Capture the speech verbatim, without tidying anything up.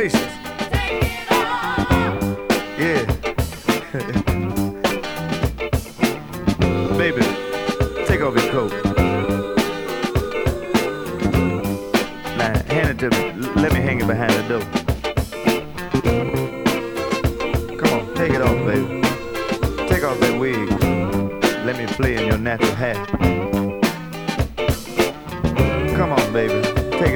Patience. Yeah. Baby, take off your coat. Now, hand it to me. Let me hang it behind the door. Come on, take it off, baby. Take off that wig. Let me play in your natural hair. Come on, baby.